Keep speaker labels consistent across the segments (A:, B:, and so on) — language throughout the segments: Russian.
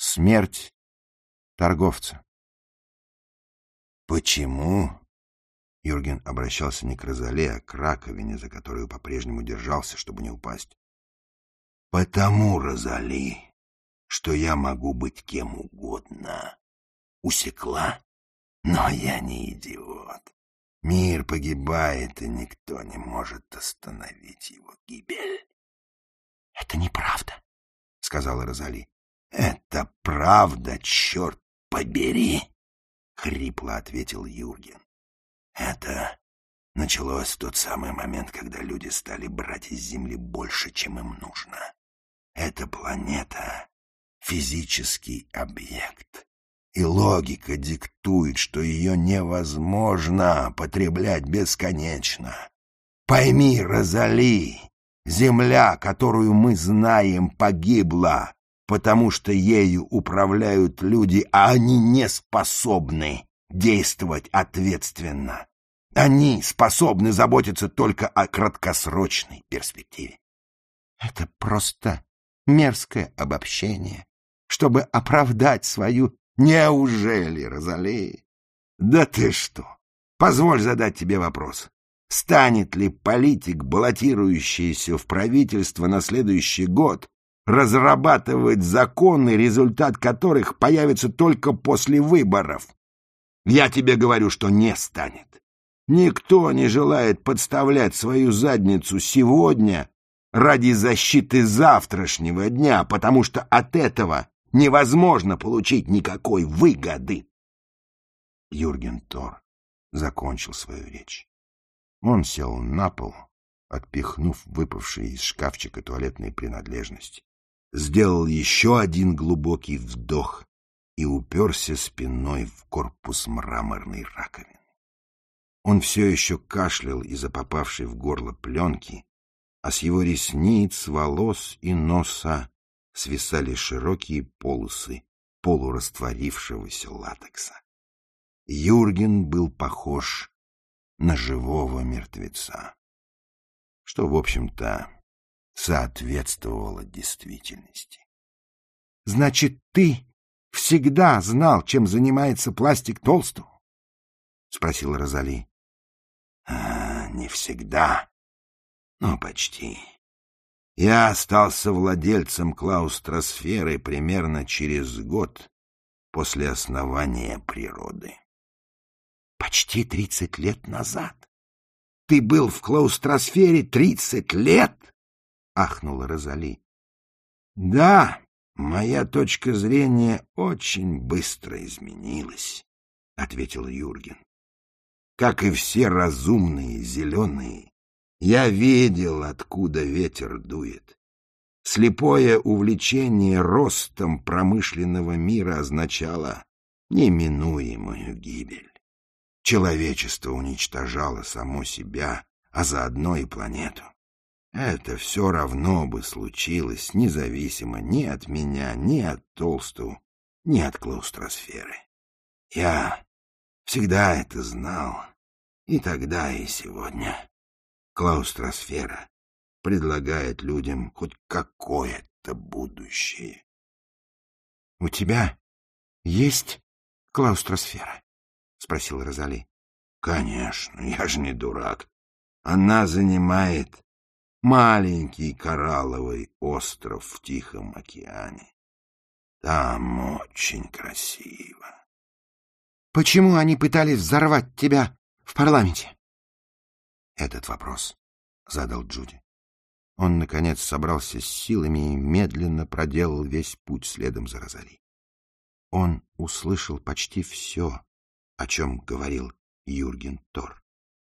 A: Смерть торговца.
B: Почему? Юрген обращался не к Розали, а к раковине, за которую по-прежнему держался, чтобы не упасть. Потому, Розали, что я могу быть кем угодно. Усекла? Но я не идиот. Мир погибает, и никто не может остановить его гибель. — Это неправда, — сказала Розали. — Это правда, черт побери, — хрипло ответил Юрген. Это началось в тот самый момент, когда люди стали брать из Земли больше, чем им нужно. Эта планета — физический объект, и логика диктует, что ее невозможно потреблять бесконечно. Пойми, Розали, Земля, которую мы знаем, погибла, потому что ею управляют люди, а они не способны действовать ответственно. Они способны заботиться только о краткосрочной перспективе. Это просто мерзкое обобщение, чтобы оправдать свою... Неужели, Розали? Да ты что? Позволь задать тебе вопрос. Станет ли политик, баллотирующийся в правительство на следующий год, разрабатывать законы, результат которых появится только после выборов? Я тебе говорю, что не станет. Никто не желает подставлять свою задницу сегодня ради защиты завтрашнего дня, потому что от этого невозможно получить никакой выгоды. Юрген Тор закончил свою речь. Он сел на пол, отпихнув выпавшие из шкафчика туалетные принадлежности, сделал еще один глубокий вдох и уперся спиной в корпус мраморной раковины. Он все еще кашлял из-за попавшей в горло пленки, а с его ресниц, волос и носа свисали широкие полосы полурастворившегося латекса. Юрген был похож на живого мертвеца, что, в общем-то, соответствовало действительности. — Значит, ты всегда знал, чем занимается Пластик Толстов? — спросила Розали. — Не всегда, но почти. Я остался владельцем клаустросферы примерно через год после основания природы. — Почти 30 лет назад? Ты был в клаустросфере 30 лет? — ахнула Розали. — Да, моя точка зрения очень быстро изменилась, — ответил Юрген. Как и все разумные зеленые, я видел, откуда ветер дует. Слепое увлечение ростом промышленного мира означало неминуемую гибель. Человечество уничтожало само себя, а заодно и планету. Это все равно бы случилось, независимо ни от меня, ни от Толстого, ни от клаустросферы. Я всегда это знал, и тогда, и сегодня. Клаустросфера предлагает людям хоть какое-то будущее. — У тебя есть клаустросфера? — спросила Розали. — Конечно, я же не дурак. Она занимает маленький коралловый остров в Тихом океане. Там очень красиво. — Почему они пытались взорвать тебя в парламенте? Этот вопрос задал Джуди. Он, наконец, собрался с силами и медленно проделал весь путь следом за Розали. Он услышал почти все, о чем говорил Юрген Тор.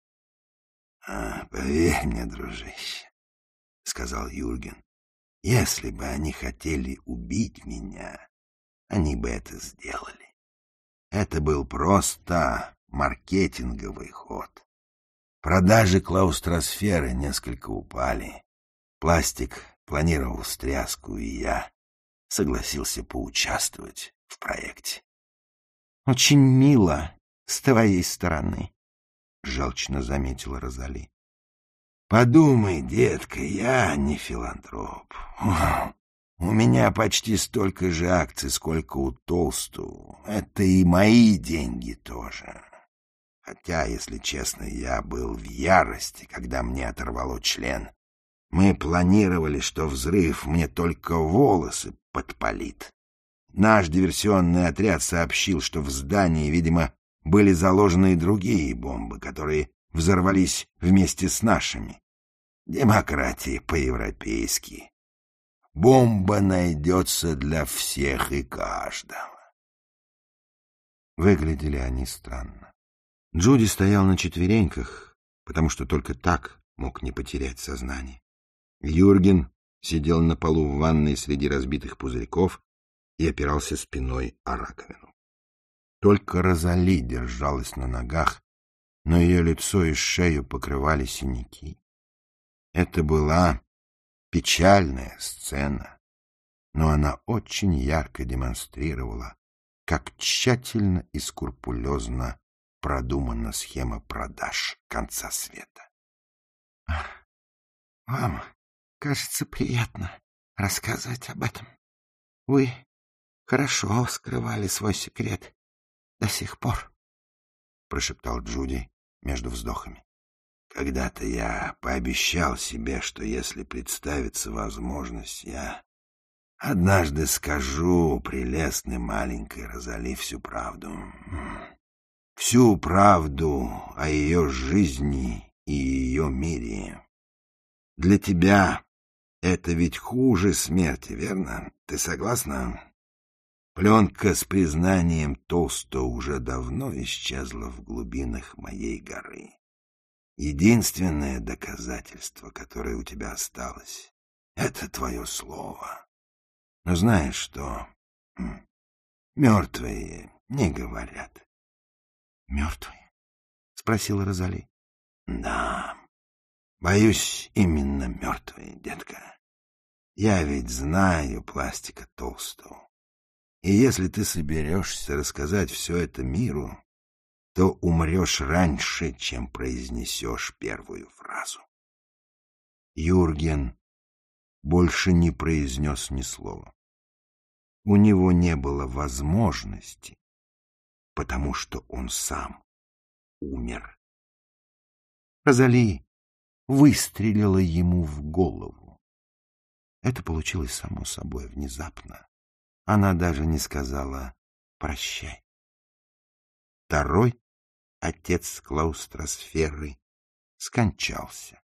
B: — Поверь мне, дружище, — сказал Юрген, — если бы они хотели убить меня, они бы это сделали. Это был просто маркетинговый ход. Продажи клаустросферы несколько упали. Пластик планировал встряску, и я согласился поучаствовать в проекте. — Очень мило с твоей стороны, — желчно заметила Розали. — Подумай, детка, я не филантроп. У меня почти столько же акций, сколько у Толсту. Это и мои деньги тоже. Хотя, если честно, я был в ярости, когда мне оторвало член. Мы планировали, что взрыв мне только волосы подпалит. Наш диверсионный отряд сообщил, что в здании, видимо, были заложены и другие бомбы, которые взорвались вместе с нашими. Демократия по-европейски. Бомба найдется для всех и каждого.
A: Выглядели они странно. Джуди стоял на четвереньках, потому что только так мог не потерять сознание. Юрген сидел на полу в ванной среди разбитых пузырьков и опирался спиной о раковину. Только Розали держалась на ногах, но ее лицо и шею покрывали синяки. Это была печальная сцена, но она очень ярко демонстрировала, как тщательно и скрупулезно продумана схема продаж конца света. — Вам, кажется, приятно рассказывать об этом. Вы хорошо скрывали свой секрет до сих пор, — прошептал Джуди между вздохами.
B: Когда-то я пообещал себе, что если представится возможность, я однажды скажу прелестной маленькой Розали всю правду. Всю правду о ее жизни и ее мире. Для тебя это ведь хуже смерти, верно? Ты согласна? Пленка с признанием Толстого уже давно исчезла в глубинах моей горы. Единственное доказательство, которое у тебя осталось, — это твое слово. Но знаешь что? Мертвые не говорят.
A: — Мертвые? — спросила Розали.
B: — Да, боюсь, именно мертвые, детка. Я ведь знаю пластика Толстого. И если ты соберешься рассказать все это миру, то умрешь раньше, чем произнесешь первую фразу.
A: Юрген больше не произнес ни слова. У него не было возможности, потому что он сам умер. Розали выстрелила ему в голову. Это получилось само собой, внезапно. Она даже не сказала «прощай». Второй отец клаустросферы скончался.